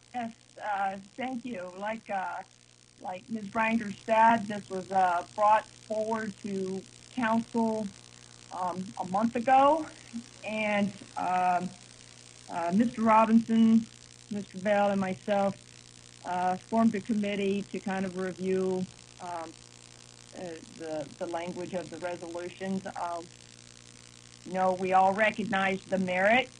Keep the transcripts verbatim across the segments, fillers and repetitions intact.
Yes, uh, thank you. Like uh, like Miz Branger said, this was uh, brought forward to council um, a month ago, and um, uh, Mister Robinson, Mister Bell, and myself uh, formed a committee to kind of review um, uh, the the language of the resolutions. Um, you know, we all recognize the merit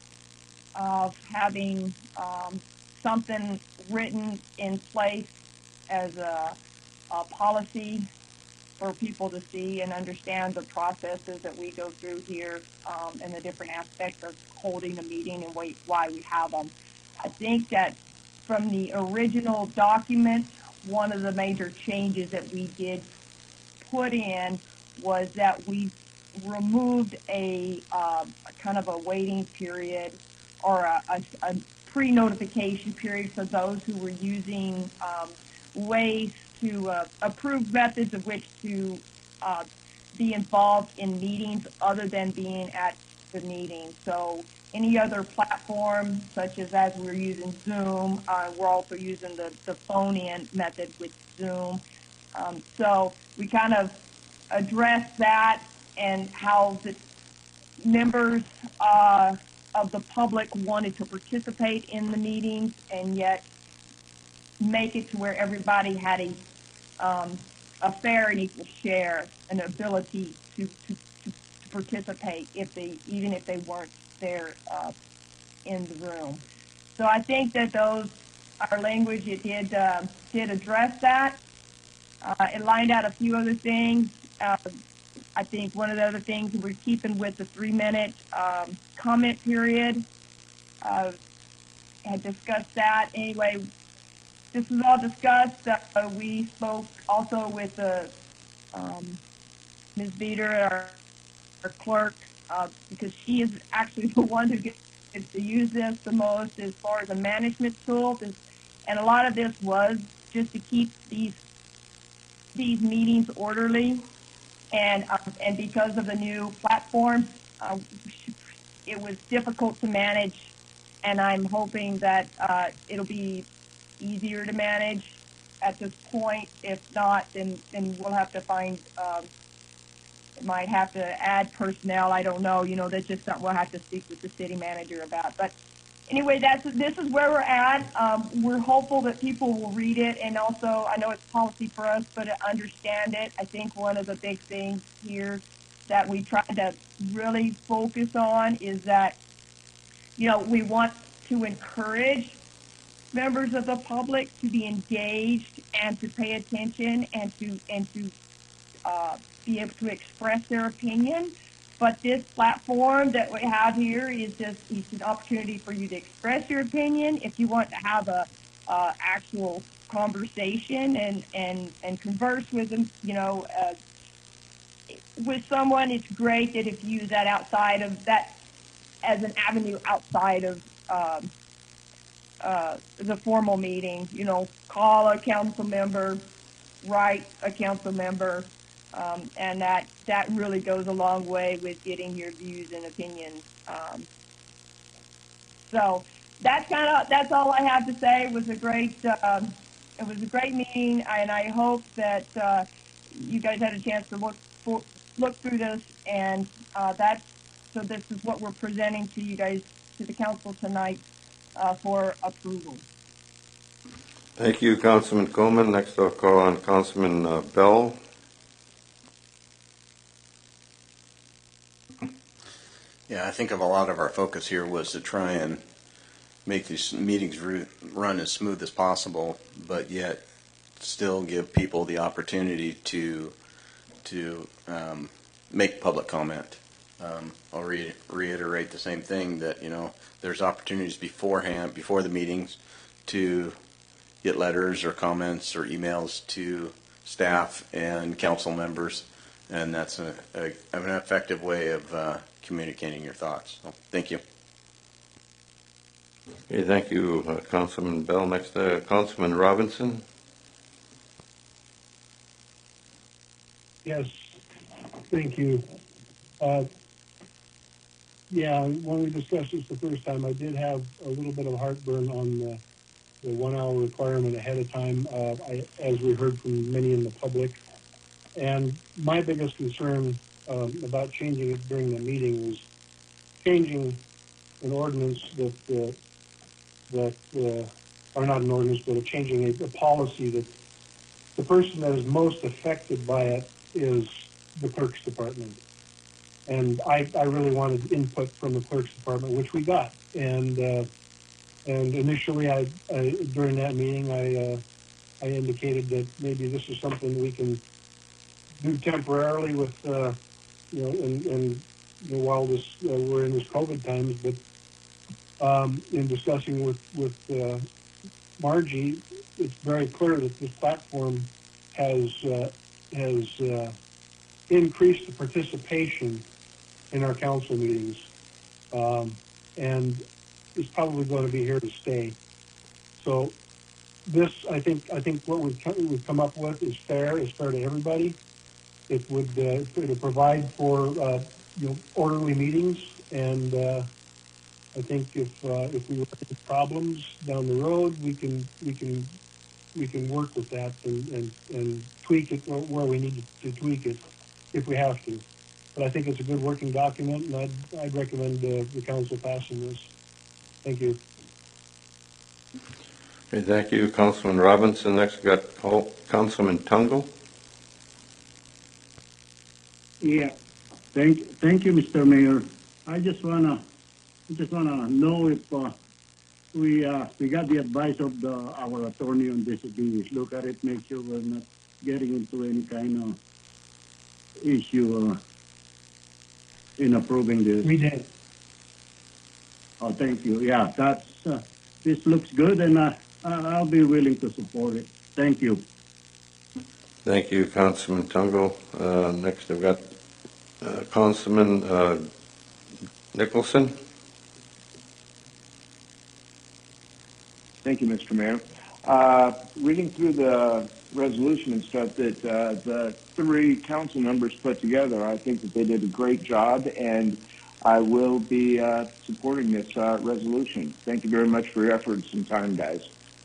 of having um, something written in place as a, a policy for people to see and understand the processes that we go through here um, and the different aspects of holding a meeting and why we have them. I think that from the original document, one of the major changes that we did put in was that we removed a, uh, kind of a waiting period or a, a, a pre-notification period for those who were using um, ways to uh, approve methods of which to uh, be involved in meetings other than being at the meeting. So any other platform, such as as we're using Zoom, uh, we're also using the, the phone-in method with Zoom. Um, so we kind of addressed that and how the members uh, of the public wanted to participate in the meetings and yet make it to where everybody had a um, a fair and equal share, an ability to, to, to, to participate if they even if they weren't there uh, in the room. So I think that those our language it did uh, did address that. Uh, it lined out a few other things. Uh, I think one of the other things we're keeping with the three-minute um, comment period. Uh, had discussed that. Anyway, this was all discussed. Uh, we spoke also with the um, Miz Beater, our, our clerk, uh, because she is actually the one who gets to use this the most as far as a management tool. And a lot of this was just to keep these these meetings orderly. And uh, and because of the new platform, uh, it was difficult to manage. And I'm hoping that uh, it'll be easier to manage at this point. If not, then then we'll have to find. Um, might have to add personnel. I don't know. You know, that's just something we'll have to speak with the city manager about. But anyway, that's this is where we're at. Um, we're hopeful that people will read it, and also I know it's policy for us, but understand it. I think one of the big things here that we try to really focus on is that you know we want to encourage members of the public to be engaged and to pay attention and to and to uh, be able to express their opinion. But this platform that we have here is just it's an opportunity for you to express your opinion. If you want to have a uh, actual conversation and and and converse with them, you know, uh, with someone, it's great that if you use that outside of that as an avenue outside of um, uh, the formal meeting. You know, call a council member, write a council member, um, and that that really goes a long way with getting your views and opinions. Um, so that's kind of that's all I have to say. It was a great um, it was a great meeting, and I hope that uh, you guys had a chance to look for, look through this, and uh, that's so this is what we're presenting to you guys to the council tonight uh, for approval. Thank you, Councilman Coleman. Next, I'll call on Councilman uh, Bell. Yeah, I think of a lot of our focus here was to try and make these meetings run as smooth as possible, but yet still give people the opportunity to to um, make public comment. Um, I'll re- reiterate the same thing that you know there's opportunities beforehand before the meetings to get letters or comments or emails to staff and council members, and that's a, a, an effective way of uh, communicating your thoughts. So, thank you. Okay, thank you, uh, Councilman Bell. Next, uh, Councilman Robinson. Yes, thank you. Uh, yeah, when we discussed this the first time, I did have a little bit of heartburn on the the one-hour requirement ahead of time, uh, I, as we heard from many in the public. And my biggest concern um, about changing it during the meeting was changing an ordinance that uh, that uh, or not an ordinance, but a changing a, a policy that the person that is most affected by it is the clerk's department. And I, I really wanted input from the clerk's department, which we got. And uh, and initially, I, I during that meeting, I uh, I indicated that maybe this is something we can do temporarily with, uh, you know, and, and you know, while this uh, we're in this COVID times. But um, in discussing with with uh, Margie, it's very clear that this platform has uh, has uh, increased the participation in our council meetings, um, and is probably going to be here to stay. So this, I think, I think what we've come, we've come up with is fair. Is fair to everybody. It would uh, it'll provide for uh, you know orderly meetings, and uh, I think if uh, if we run into problems down the road, we can we can we can work with that and and, and tweak it where, where we need to, to tweak it if we have to. But I think it's a good working document, and I'd, I'd recommend uh, the council passing this. Thank you. Okay, thank you, Councilman Robinson. Next, we got oh, Councilman Tungle. Yeah, thank, thank you, Mister Mayor. I just wanna, I just wanna know if uh, we uh, we got the advice of the our attorney on this. We look at it, make sure we're not getting into any kind of issue uh, in approving this. We did. Oh, thank you. Yeah, that's uh, this looks good, and uh, I'll be willing to support it. Thank you. Thank you, Councilman Tungle. Uh, next, I've got uh, Councilman uh, Nicholson. Thank you, Mister Mayor. Uh, reading through the resolution and stuff that uh, the three council members put together, I think that they did a great job, and I will be uh, supporting this uh, resolution. Thank you very much for your efforts and time, guys.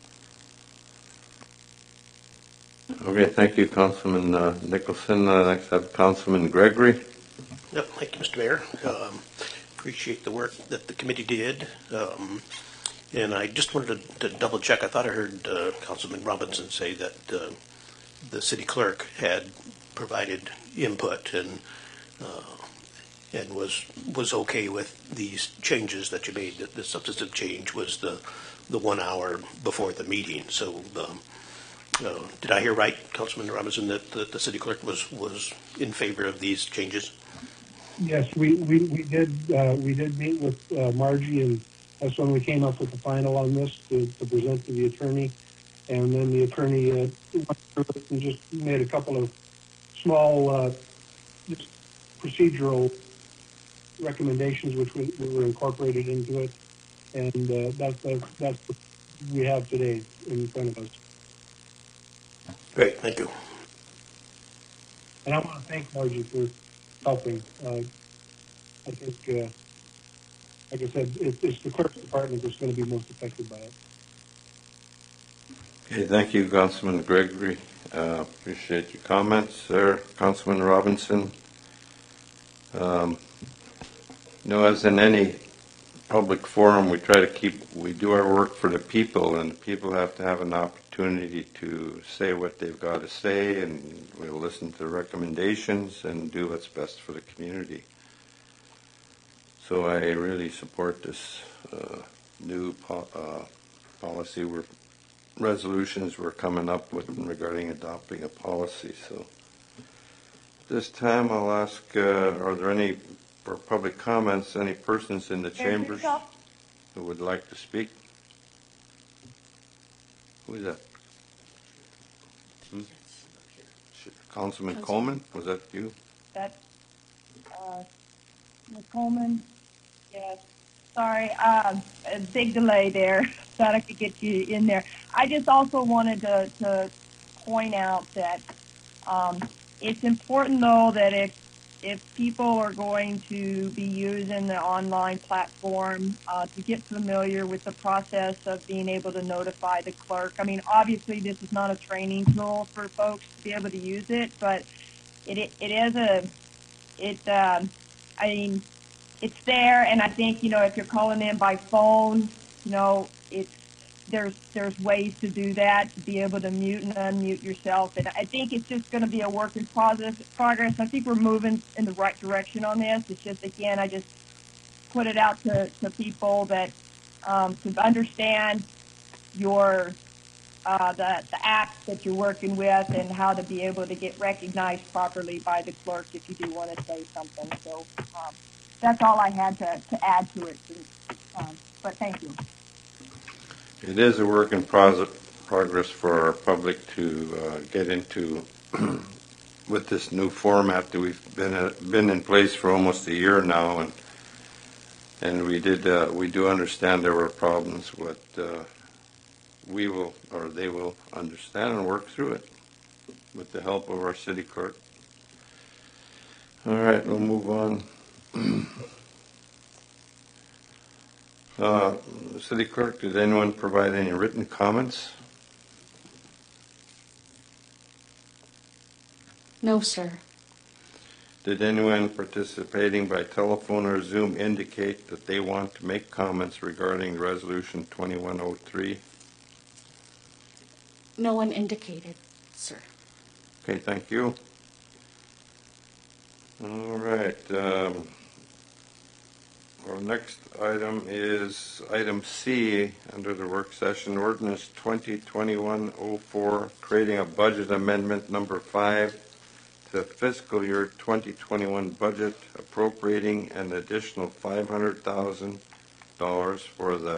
Okay, thank you, Councilman uh, Nicholson. Uh, next, I have Councilman Gregory. Yep, thank you, Mister Mayor. Um, appreciate the work that the committee did. Um, and I just wanted to, to double check. I thought I heard uh, Councilman Robinson say that uh, the city clerk had provided input and uh, and was was okay with these changes that you made. The, the substantive change was the the one hour before the meeting. So um, uh, did I hear right, Councilman Robinson, that, that the city clerk was was in favor of these changes? Yes, we, we, we did uh, we did meet with uh, Margie, and that's when we came up with the final on this to, to present to the attorney. And then the attorney uh, went through it and just made a couple of small uh, just procedural recommendations, which we, we were incorporated into it. And uh, that's, that's, that's what we have today in front of us. Great, thank you. And I want to thank Margie for helping. Uh, I think, uh, like I said, it, it's the clerk's department that's going to be most affected by it. Okay, thank you, Councilman Gregory. Uh, appreciate your comments there, Councilman Robinson. Um, you know, as in any public forum, we try to keep, we do our work for the people, and the people have to have an opportunity to say what they've got to say, and we'll listen to recommendations and do what's best for the community. So I really support this uh, new po uh, policy we're resolutions we're coming up with regarding adopting a policy. So this time I'll ask, uh, are there any, for public comments, any persons in the chambers who would like to speak? Who is that? Hmm? Councilman Coleman, was that you? That, uh, Miz Coleman? Yes. Sorry, uh, a big delay there. Thought I could get you in there. I just also wanted to, to point out that um, it's important, though, that if if people are going to be using the online platform uh, to get familiar with the process of being able to notify the clerk. I mean, obviously, this is not a training tool for folks to be able to use it, but it it, it is a it. Um, I mean, it's there, and I think you know if you're calling in by phone, you know, it's there's there's ways to do that, to be able to mute and unmute yourself. And I think it's just going to be a work in progress. Progress. I think we're moving in the right direction on this. It's just, again, I just put it out to, to people that um, to understand your uh, the the apps that you're working with and how to be able to get recognized properly by the clerk if you do want to say something. So um, that's all I had to, to add to it. Um, but thank you. It is a work in pros- progress for our public to uh, get into with this new format that we've been uh, been in place for almost a year now, and and we did uh, we do understand there were problems, but uh, we will or they will understand and work through it with the help of our city clerk. All right, we'll move on. Uh, City Clerk, did anyone provide any written comments? No, sir. Did anyone participating by telephone or Zoom indicate that they want to make comments regarding Resolution twenty-one oh three? No one indicated, sir. Okay, thank you. All right. Um, our next item is item C under the work session, ordinance twenty twenty-one oh four, creating a budget amendment number five to fiscal year twenty twenty-one budget, appropriating an additional five hundred thousand dollars for the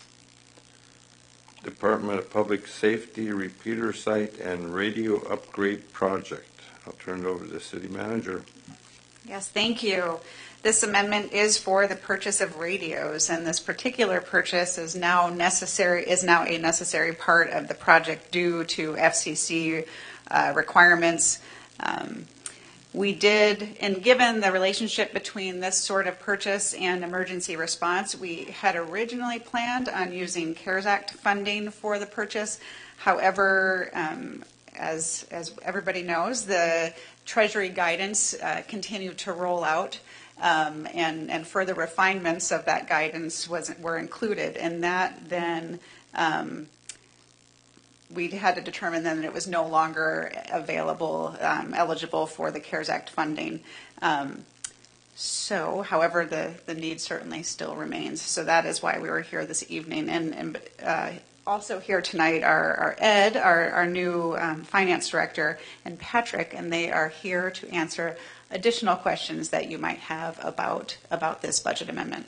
Department of Public Safety repeater site and radio upgrade project. I'll turn it over to the city manager. Yes, thank you. This amendment is for the purchase of radios, and this particular purchase is now necessary, is now a necessary part of the project due to F C C uh, requirements. Um, we did, and given the relationship between this sort of purchase and emergency response, we had originally planned on using CARES Act funding for the purchase. However, um, as as everybody knows, the Treasury guidance uh, continued to roll out. Um, and, and further refinements of that guidance was, were included, and that then um, we had to determine then that it was no longer available, um, eligible for the CARES Act funding. Um, so, however, the, the need certainly still remains. So that is why we were here this evening. And, and uh, also here tonight are, are Ed, our, our new um, finance director, and Patrick, and they are here to answer additional questions that you might have about about this budget amendment.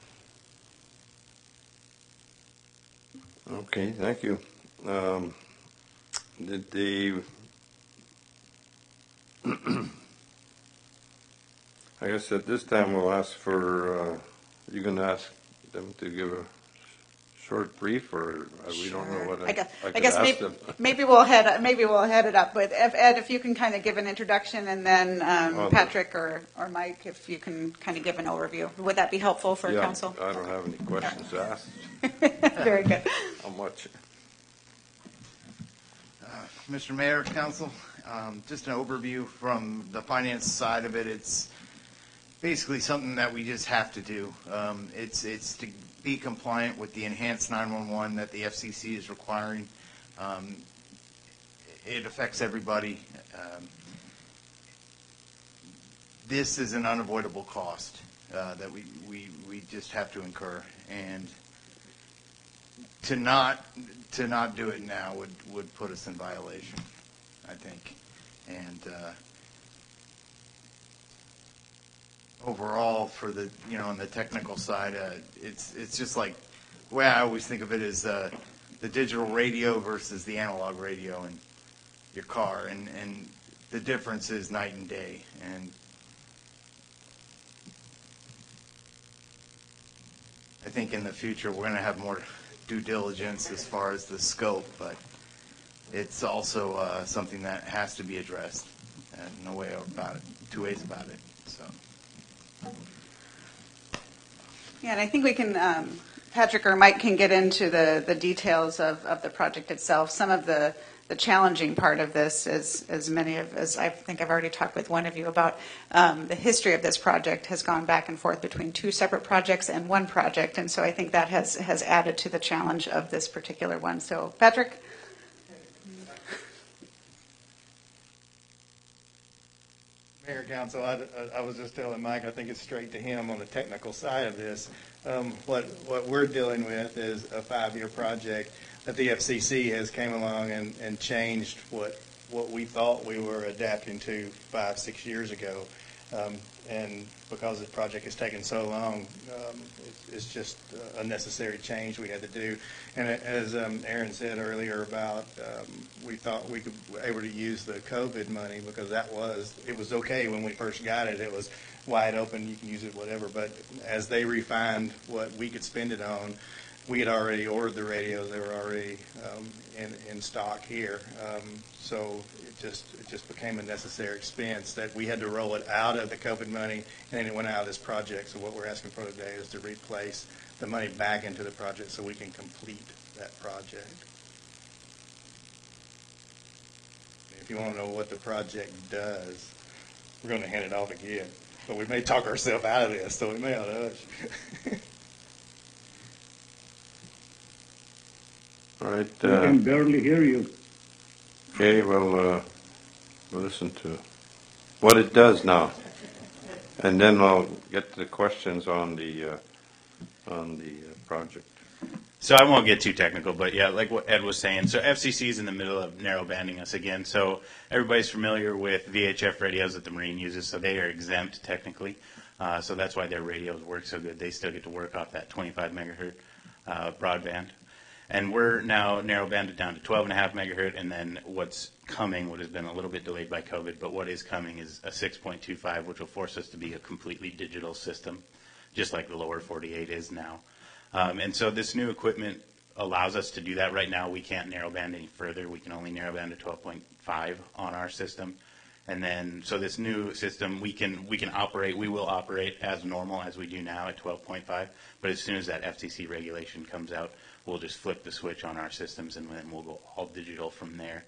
Okay, thank you. Um, did the I guess at this time we'll ask for uh, you're going to ask them to give a short brief, or uh, we don't know what I, I guess, I, I guess ask maybe, them. maybe we'll head maybe we'll head it up. But if, Ed, if you can kind of give an introduction, and then um, Oh, Patrick or, or Mike, if you can kind of give an overview, would that be helpful for yeah, council? I don't have any questions asked. Very good. How much? Uh, Mister Mayor, Council, um, just an overview from the finance side of it. It's basically something that we just have to do. Um, it's it's to be compliant with the enhanced nine one one that the F C C is requiring. Um, it affects everybody. Um, this is an unavoidable cost uh, that we, we, we just have to incur, and to not to not do it now would, would put us in violation, I think. And uh, overall, for the you know on the technical side, uh, it's it's just like the way I always think of it is uh, the digital radio versus the analog radio in your car, and, and the difference is night and day. And I think in the future we're going to have more due diligence as far as the scope, but it's also uh, something that has to be addressed, and no way about it, two ways about it. So. Yeah, and I think we can, um, Patrick or Mike can get into the, the details of, of the project itself. Some of the, the challenging part of this is, as many of, as I think I've already talked with one of you about, um, the history of this project has gone back and forth between two separate projects and one project, and so I think that has, has added to the challenge of this particular one. So, Patrick? Mayor, Council, I, I was just telling Mike, I think it's straight to him on the technical side of this. Um, what what we're dealing with is a five-year project that the F C C has came along and, and changed what what we thought we were adapting to five, six years ago. Um, and because the project has taken so long, um, it's, it's just a necessary change we had to do. And as um, Aaron said earlier about, um, we thought we could were able to use the COVID money because that was, it was okay when we first got it. It was wide open, you can use it, whatever. But as they refined what we could spend it on, we had already ordered the radios. They were already um, in, in stock here. Um, so it just it just became a necessary expense that we had to roll it out of the COVID money, and then it went out of this project. So what we're asking for today is to replace the money back into the project so we can complete that project. If you want to know what the project does, we're going to hand it off again. But we may talk ourselves out of this, so we may not hush. All right. I Uh, can barely hear you. okay, well, uh, we'll listen to what it does now, and then I'll get to the questions on the uh, on the uh, project. So I won't get too technical, but yeah, like what Ed was saying, so F C C is in the middle of narrow banding us again. So everybody's familiar with V H F radios that the Marine uses, so they are exempt technically. Uh, so that's why their radios work so good. They still get to work off that twenty-five megahertz uh, broadband. And we're now narrow banded down to twelve and a half megahertz, and then what's coming, what has been a little bit delayed by COVID, but what is coming is a six point two five, which will force us to be a completely digital system, just like the lower forty-eight is now. Um, and so this new equipment allows us to do that. Right now we can't narrow band any further. We can only narrow band to twelve point five on our system. And then, so this new system, we can we can operate, we will operate as normal as we do now at twelve point five, but as soon as that F C C regulation comes out, we'll just flip the switch on our systems and then we'll go all digital from there.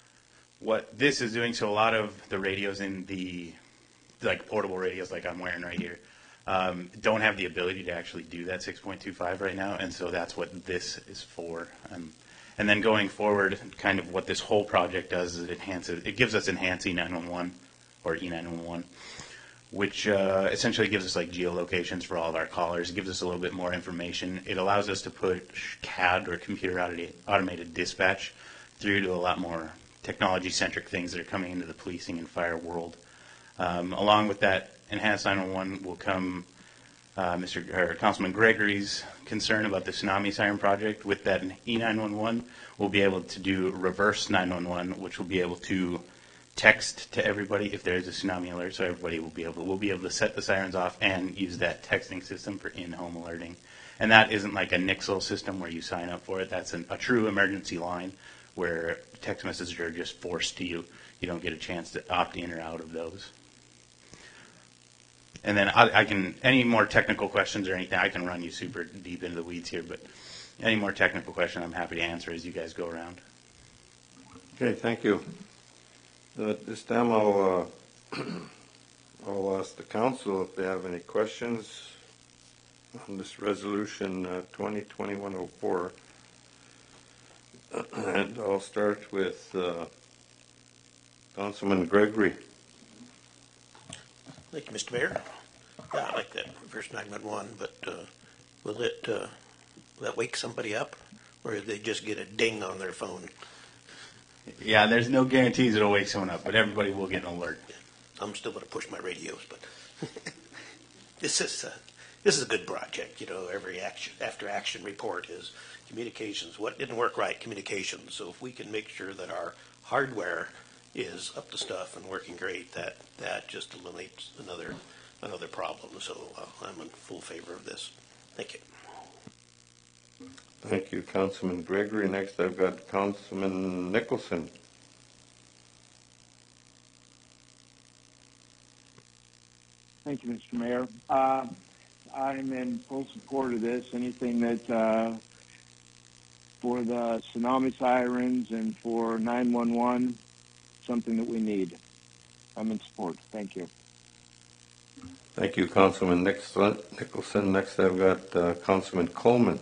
What this is doing, so a lot of the radios in the, like portable radios like I'm wearing right here, um, don't have the ability to actually do that six point two five right now, and so that's what this is for. Um, and then going forward, kind of what this whole project does is it enhances, it gives us enhanced E nine one one or E nine one one, which uh, essentially gives us like geolocations for all of our callers. It gives us a little bit more information. It allows us to put C A D or computer automated dispatch through to a lot more technology-centric things that are coming into the policing and fire world. Um, along with that enhanced nine one one will come uh, Mister or Councilman Gregory's concern about the tsunami siren project. With that E nine one one, we'll be able to do reverse nine one one, which will be able to text to everybody if there's a tsunami alert, so everybody will be able we'll be able to set the sirens off and use that texting system for in-home alerting. And that isn't like a Nixle system where you sign up for it. That's an, a true emergency line where text messages are just forced to you. You don't get a chance to opt in or out of those. And then I, I can, any more technical questions or anything, I can run you super deep into the weeds here, but any more technical question I'm happy to answer as you guys go around. Okay, thank you. Uh, At this time, I'll, uh, I'll ask the council if they have any questions on this resolution uh, twenty twenty-one oh four. And I'll start with uh, Councilman Gregory. Thank you, Mister Mayor. Yeah, I like that reverse nine one one, but uh, will it uh, will that wake somebody up, or do they just get a ding on their phone? Yeah, there's no guarantees it'll wake someone up, but everybody will get an alert. I'm still going to push my radios, but this is uh, this is a good project. You know, every action after action report is communications. What didn't work right? Communications. So if we can make sure that our hardware is up to stuff and working great, that that just eliminates another another problem. So uh, I'm in full favor of this. Thank you. Thank you, Councilman Gregory. Next, I've got Councilman Nicholson. Thank Thank you, Mister Mayor. Uh, I'm in full support of this. Anything that uh, for the tsunami sirens and for nine one one, something that we need. I'm in support. Thank you. Thank you, Councilman Nicholson. Nicholson. Next, I've got uh, Councilman Coleman.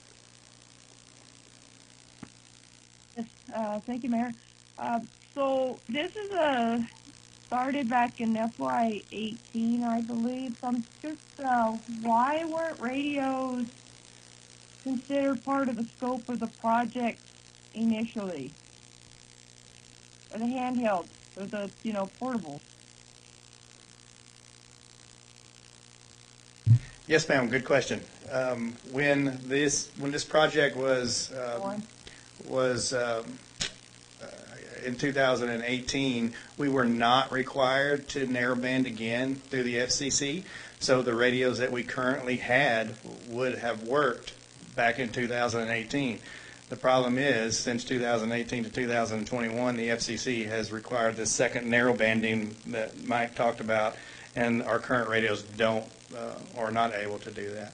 Yes, uh, thank you, Mayor. Uh, so this is a started back in F Y eighteen, I believe. So I'm just, uh, why weren't radios considered part of the scope of the project initially? Or the handheld, or the, you know, portable? Yes, ma'am. Good question. Um, when this when this project was um, was um, uh, in two thousand eighteen, we were not required to narrowband again through the F C C. So the radios that we currently had would have worked back in two thousand eighteen. The problem is, since two thousand eighteen to two thousand twenty-one, the F C C has required this second narrowbanding that Mike talked about, and our current radios don't uh, or not able to do that.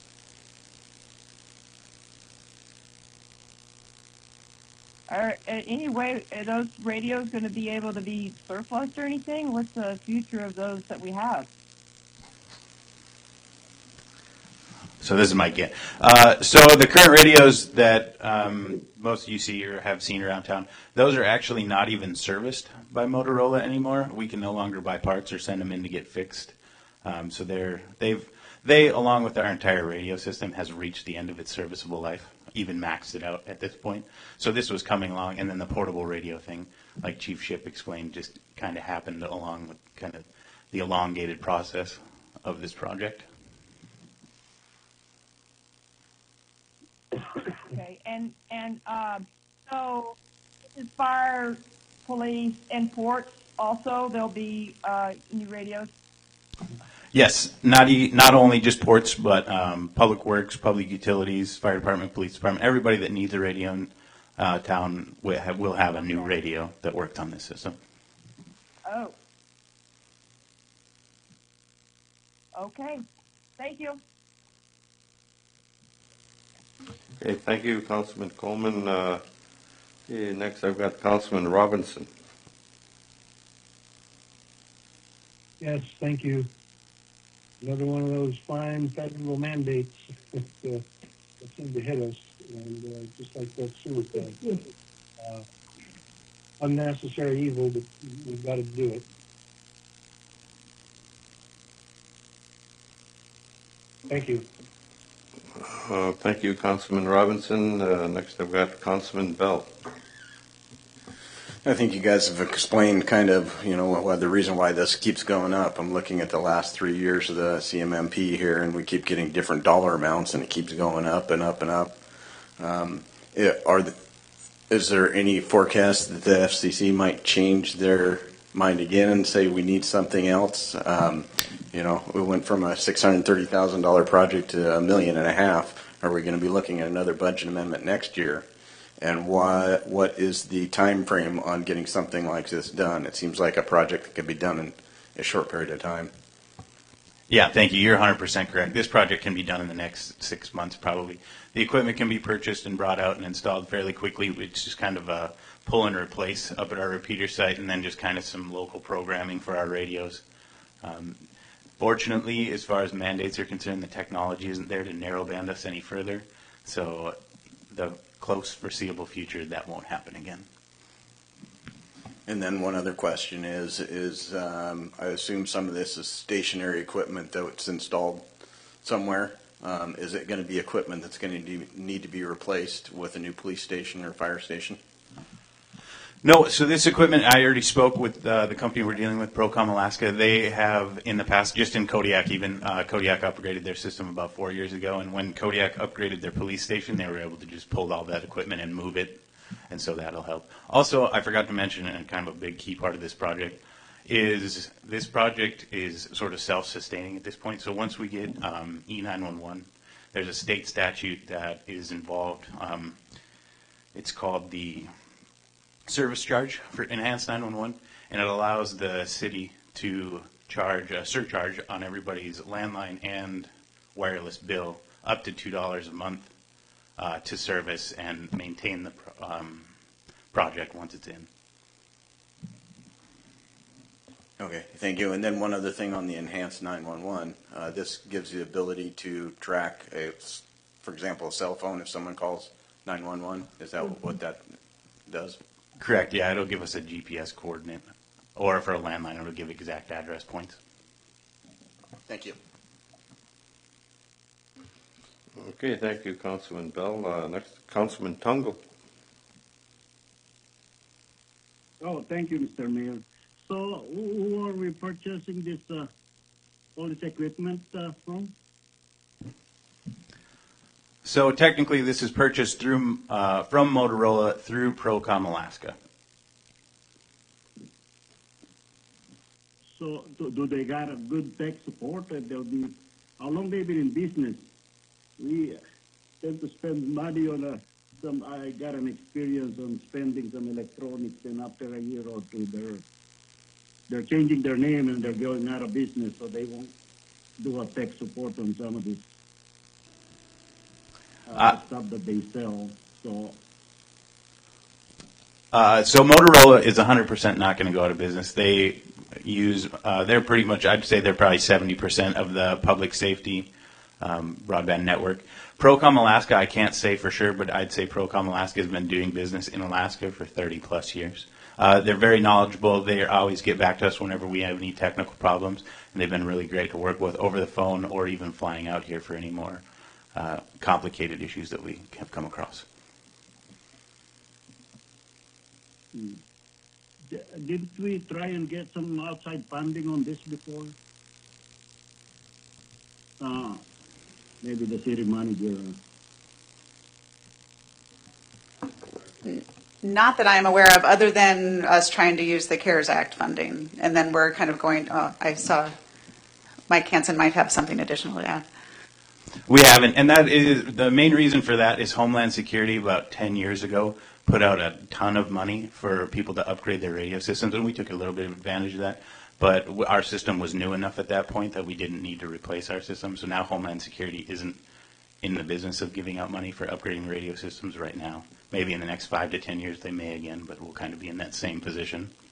Are, uh, anyway, are those radios going to be able to be surplus or anything? What's the future of those that we have? So this is Mike again. Uh, so the current radios that um, most of you see or have seen around town, those are actually not even serviced by Motorola anymore. We can no longer buy parts or send them in to get fixed. Um, so they're they've they along with our entire radio system has reached the end of its serviceable life, even maxed it out at this point. So this was coming along, and then the portable radio thing, like Chief Ship explained, just kind of happened along with kind of the elongated process of this project. Okay, and and uh, so this is fire, police, and ports also. There'll be uh, new radios. Yes, not e- not only just ports, but um, public works, public utilities, fire department, police department, everybody that needs a radio in uh, town will have, will have a new radio that works on this system. Oh. Okay. Thank you. Okay, thank you, Councilman Coleman. Uh, okay, next, I've got Councilman Robinson. Yes, thank you. Another one of those fine federal mandates that, uh, that seem to hit us, and uh, just like that sewer thing. Uh, unnecessary evil, but we've got to do it. Thank you. Uh, thank you, Councilman Robinson. Uh, next, I've got Councilman Bell. I think you guys have explained kind of, you know, what the reason why this keeps going up. I'm looking at the last three years of the C M M P here, and we keep getting different dollar amounts, and it keeps going up and up and up. Um, it, are the, is there any forecast that the F C C might change their mind again and say we need something else? Um, you know, we went from a six hundred thirty thousand dollars project to a million and a half. Are we going to be looking at another budget amendment next year? And why, what is the time frame on getting something like this done? It seems like a project that could be done in a short period of time. Yeah, thank you. You're one hundred percent correct. This project can be done in the next six months probably. The equipment can be purchased and brought out and installed fairly quickly. It's just kind of a pull and replace up at our repeater site, and then just kind of some local programming for our radios. Um, fortunately, as far as mandates are concerned, the technology isn't there to narrowband us any further. So the close foreseeable future, that won't happen again. And then one other question is, is um, I assume some of this is stationary equipment that's installed somewhere. Um, is it going to be equipment that's going to need to be replaced with a new police station or fire station? No, so this equipment, I already spoke with uh, the company we're dealing with, Procom Alaska. They have in the past, just in Kodiak even, uh, Kodiak upgraded their system about four years ago, and when Kodiak upgraded their police station, they were able to just pull all that equipment and move it, and so that'll help. Also, I forgot to mention, and kind of a big key part of this project, is this project is sort of self-sustaining at this point. So once we get um, E nine one one, there's a state statute that is involved. Um, it's called the service charge for enhanced nine one one, and it allows the city to charge a surcharge on everybody's landline and wireless bill up to two dollars a month uh, to service and maintain the pro- um, project once it's in. Okay, thank you. And then one other thing on the enhanced nine one one. Uh, this gives you the ability to track, a, for example, a cell phone if someone calls nine one one. Is that what that does? Correct, yeah, it'll give us a G P S coordinate. Or for a landline, it'll give exact address points. Thank you. Okay, thank you, Councilman Bell. Uh, next, Councilman Tungle. Oh, thank you, Mister Mayor. So, who who are we purchasing this, uh, all this equipment uh, from? So technically, this is purchased through uh, from Motorola through Procom Alaska. So, do, do they got a good tech support? And they'll be, how long they been in business? We tend to spend money on a, some, I got an experience on spending some electronics, and after a year or two, they're, they're changing their name and they're going out of business, so they won't do a tech support on some of this uh, Uh, stuff that they sell. So, Uh, so Motorola is one hundred percent not going to go out of business. They use, uh, they're pretty much, I'd say they're probably seventy percent of the public safety um, broadband network. Procom Alaska, I can't say for sure, but I'd say Procom Alaska has been doing business in Alaska for thirty plus years. Uh, they're very knowledgeable. They always get back to us whenever we have any technical problems, and they've been really great to work with over the phone or even flying out here for any more uh, complicated issues that we have come across. d- did we try and get some outside funding on this before? Uh, maybe the city manager. Not that I'm aware of, other than us trying to use the CARES Act funding. And then we're kind of going, oh, I saw Mike Hansen might have something additional to add. We haven't, and that is the main reason for that is Homeland Security about ten years ago put out a ton of money for people to upgrade their radio systems, and we took a little bit of advantage of that. But w- our system was new enough at that point that we didn't need to replace our system. So now Homeland Security isn't in the business of giving out money for upgrading radio systems right now. Maybe in the next five to ten years they may again, but we'll kind of be in that same position.